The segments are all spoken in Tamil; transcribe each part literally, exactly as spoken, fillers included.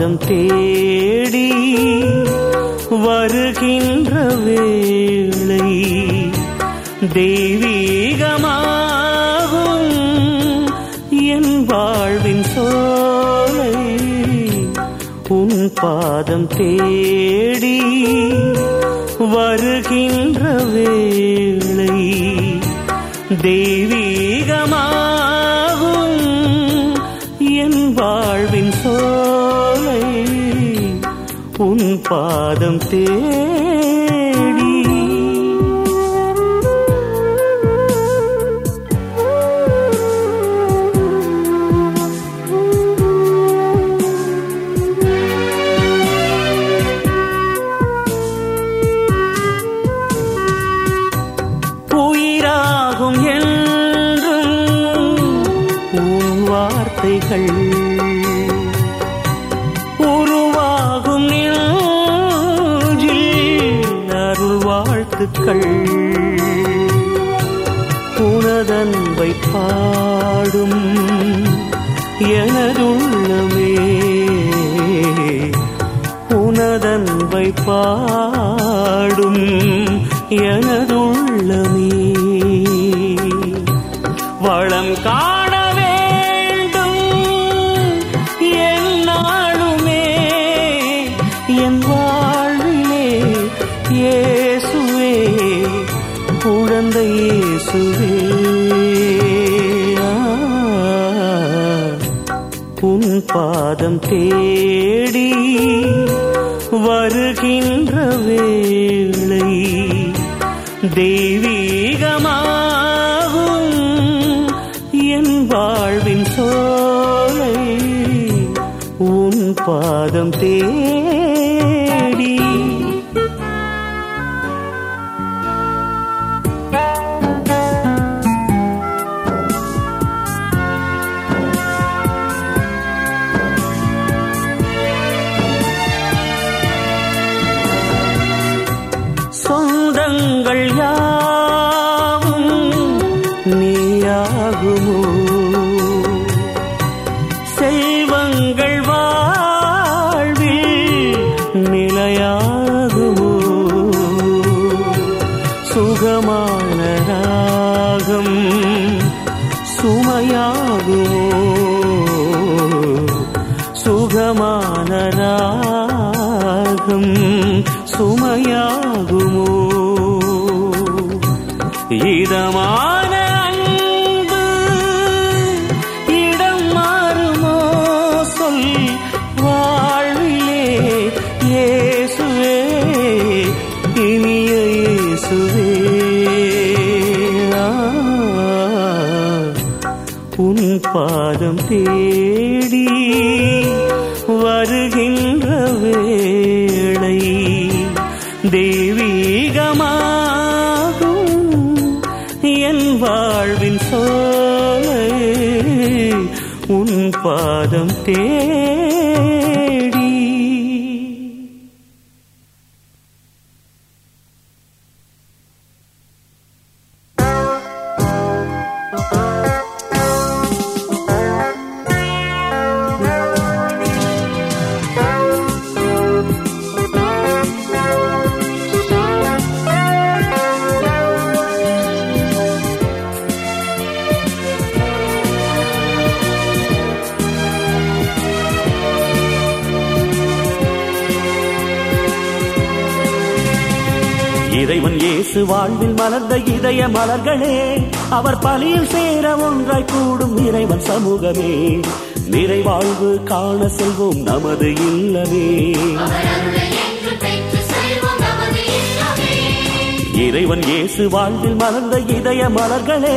பாதம் தேடி வருகின்ற வேளை தெய்வீகமாகும் என் வாழ்வின் சோலை. உன் பாதம் தேடி வருகின்ற வேளை தெய்வீகமாகும் என் வாழ்வின் சோலை. உன் பாதம் தேடி உயிராகும் என்றும் உன் வார்த்தைகள் உருவாகும் நெஞ்சில் அருள் வாழ்த்துக்கள். உனதன்பை பாடும் எனதுள்ளமே உனதன்பை பாடும் எனதுள்ளமே. வளம் காண வேண்டும் என்னாலுமே என் வாழ்விலே இயேசுவே குழந்தை இயேசுவே. உன் பாதம் தேடி வருகின்ற வேளை தெய்வீகமாகும் என் வாழ்வின் சோலை. உன் பாதம் தேடி சொந்தங்கள் யாவும் நீயாகுமோ செல்வங்கள் வாழ்வில் நிலையாகுமோ. சுகமான ராகம் சுமையாகுமோ சுகமான ராகம் சுமையாகுமோ. இதமான அன்பு இடம் மாறுமோ சொல் வாழ்விலே இயேசுவே இனிய இயேசுவே. உன் பாதம் தேடி வருகின்ற வேளை தெய்வீகமாகும் என் வாழ்வின் சோலை. உன் பாதம் தேடி இறைவன் இயேசு வாழ்வில் மலர்ந்த இதய மலர்களே அவர் பலியில் சேர ஒன்றாய் கூடும் இறைவன் சமூகமே. நிறைவாழ்வு காண செல்வோம் நமது இல்லமே. இறைவன் இயேசு வாழ்வில் மலர்ந்த இதய மலர்களே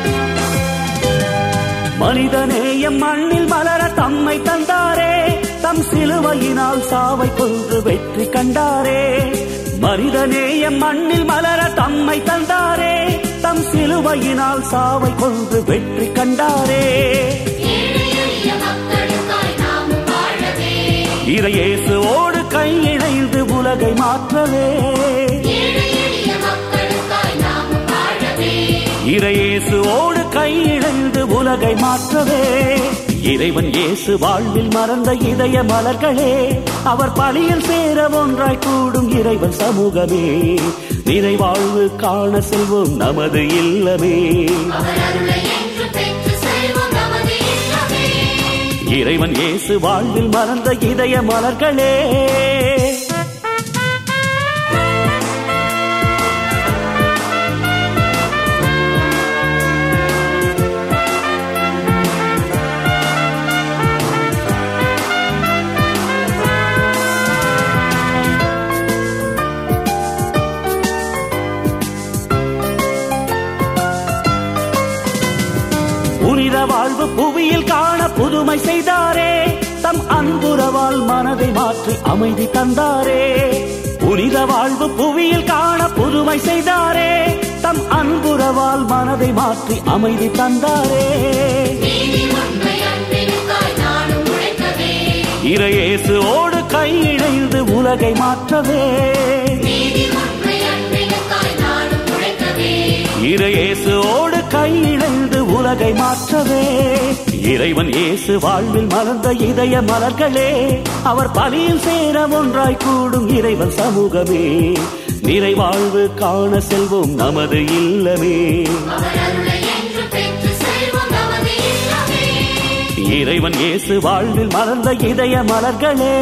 மனிதநேயம் மண்ணில் மலர தம்மை தந்தாரே. தம் தம் சிலுவையினால் சாவை கொன்று வெற்றி கண்டாரே. மனிதநேயம் மண்ணில் மலர தம்மை தந்தாரே. தம் சிலுவையினால் சாவை கொன்று வெற்றி கண்டாரே. இறையேசுவோடு கை இணைந்து உலகை மாற்றவே. இறையேசுவோடு கை இணைந்து உலகை மாற்றவே. இறைவன் இயேசு வாழ்வில் மறந்த இதய மலர்களே, அவர் பலியில் சேர ஒன்றாய் கூடும் இறைவன் சமூகமே. நிறைவாழ்வு காண செல்வோம் நமது இல்லமே. இறைவன் இயேசு வாழ்வில் மறந்த இதய மலர்களே. புனித வாழ்வு புவியில் காண புதுமை செய்தாரே. தம் அன்புறவால் மனதை மாற்றி அமைதி தந்தாரே. புனித வாழ்வு புவியில் காண புதுமை செய்தாரே. தம் அன்புறவால் மனதை மாற்றி அமைதி தந்தாரே. இறையேசுவோடு கை இணைந்து உலகை மாற்றவே. இறையேசுவோடு கை இணைந்து உலகை மாற்றவே. இறைவன் இயேசு வாழ்வில் மலர்ந்த இதய மலர்களே, அவர் பலியில் சேர ஒன்றாய் கூடும் இறைவன் சமூகமே. நிறைவாழ்வு காண செல்வோம் நமது இல்லமே. இறைவன் இயேசு வாழ்வில் மலர்ந்த இதய மலர்களே.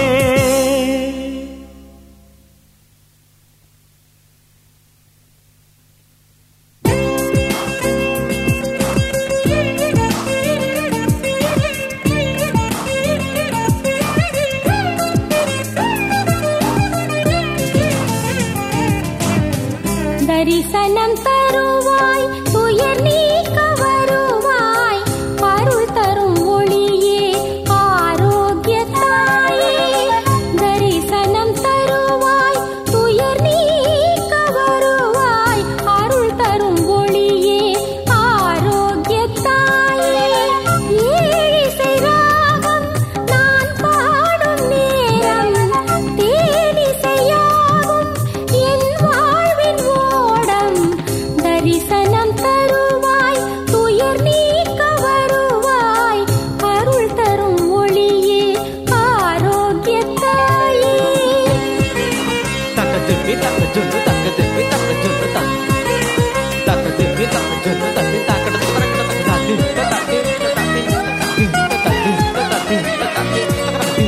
தரிசனம் தருவாய், துயர் நீக்க வருவாய், அருள் தரும் ஒளியே, ஆரோக்கிய தாயே. தரிசனம் தருவாய், துயர் நீக்க வருவாய், அருள் தரும் ஒளியே, ஆரோக்கிய தாயே. ஏழிசை ராகம் நான் பாடும் நேரம், தேனிசையாகும் என் வாழ்வின் ஓடம். தரிசனம் தருவாய், துயர் நீக்க வருவாய், அருள் தரும் ஒளியே, ஆரோக்கிய தாயே. தக்க திருப்பி தக்க ஜொன்னு தக்க திருப்பி தக்க ஜொன்னு தக்க தக்க திருப்பி தக்க ஜொன்னு தக்க தாக்கட தரக்கட தக்க தாத்தி தாத்தி தாத்தி தாத்தி தாத்தி தாத்தி தாத்தி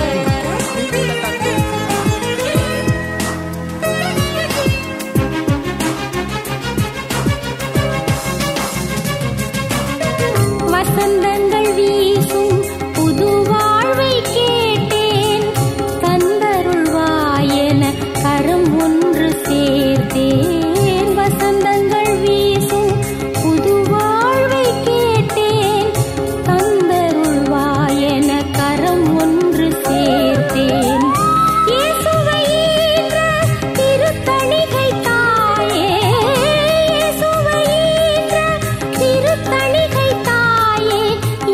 வசந்தங்கள் வீசும் புது வாழ்வை கேட்டேன், தந்தருள்வாயென கரம் ஒன்று சேர்த்தேன். வசந்தங்கள் வீசும் புது வாழ்வை கேட்டேன், தந்தருள்வாயென கரம் ஒன்று சேர்த்தேன். இயேசுவை ஈன்ற திருத்தணிகை தாயே, இயேசுவை ஈன்ற திருத்தணிகை தாயே.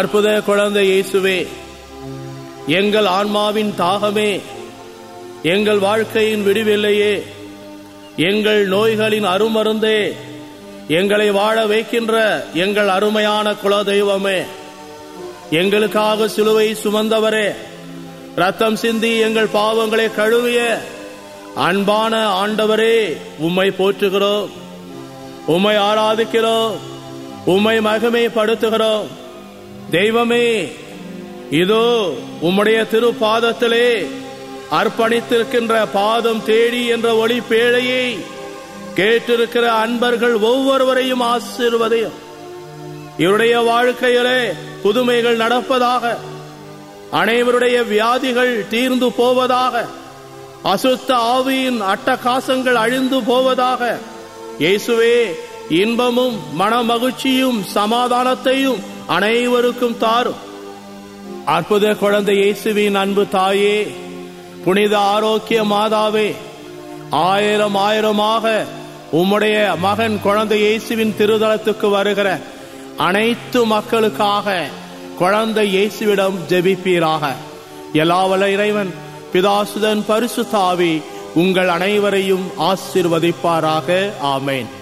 அற்புத குழந்தை இயேசுவே, எங்கள் ஆன்மாவின் தாகமே, எங்கள் வாழ்க்கையின் விடுவில்லையே, எங்கள் நோய்களின் அருமருந்தே, எங்களை வாழ வைக்கின்ற எங்கள் அருமையான குலதெய்வமே, எங்களுக்காக சிலுவை சுமந்தவரே, ரத்தம் சிந்தி எங்கள் பாவங்களை கழுவிய அன்பான ஆண்டவரே, உம்மை போற்றுகிறோம், உம்மை ஆராதிக்கிறோம், உம்மை மகிமைப்படுத்துகிறோம். தெய்வமே, இதோ உம்முடைய திரு பாதத்திலே அர்ப்பணித்திருக்கின்ற பாதம் தேடி என்ற ஒளி பேழையை கேட்டிருக்கிற அன்பர்கள் ஒவ்வொருவரையும் ஆசீர்வதியும். இவருடைய வாழ்க்கையிலே புதுமைகள் நடப்பதாக, அனைவருடைய வியாதிகள் தீர்ந்து போவதாக, அசுத்த ஆவியின் அட்டகாசங்கள் அழிந்து போவதாக. இயேசுவே, இன்பமும் மன மகிழ்ச்சியும் சமாதானத்தையும் அனைவருக்கும் தாரும். அற்புத குழந்தை இயேசுவின் அன்பு தாயே, புனித ஆரோக்கிய மாதாவே, ஆயிரம் ஆயிரமாக உம்முடைய மகன் குழந்தை இயேசுவின் திருதலத்துக்கு வருகிற அனைத்து மக்களுக்காக குழந்தை இயேசுவிடம் ஜெபிப்பீராக. எல்லாவல்ல இறைவன் பிதாசுதன் பரிசுத்த ஆவி உங்கள் அனைவரையும் ஆசீர்வதிப்பாராக. ஆமேன்.